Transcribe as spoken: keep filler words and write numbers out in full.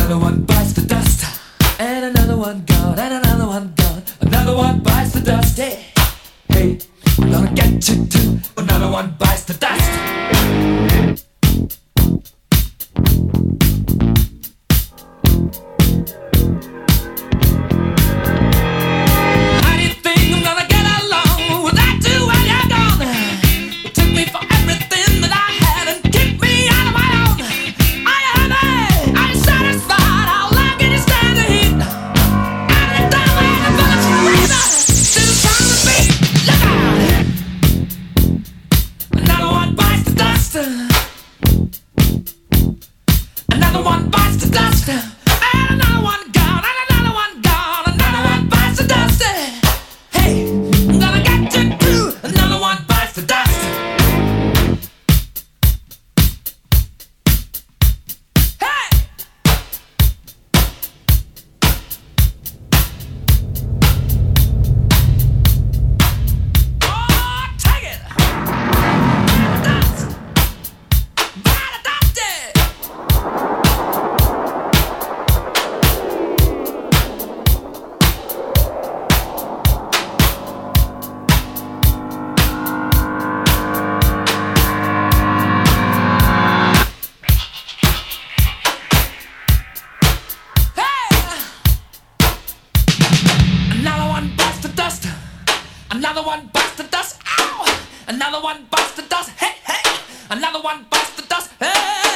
Another one bites the dust, and another one gone, and another one gone. Another one bites the dust. Hey, hey, I'm gonna get you too. Another one bites the dust. Another one bites the dust, and another one gone, and another one gone. Another one bites the dust. Hey, I'm gonna get you too. Another one bites the dust. Hey, oh, take it. Dust. Bite the dust. Another one bites the dust. Ow! Another one bites the dust. Hey, hey! Another one bites the dust. Hey!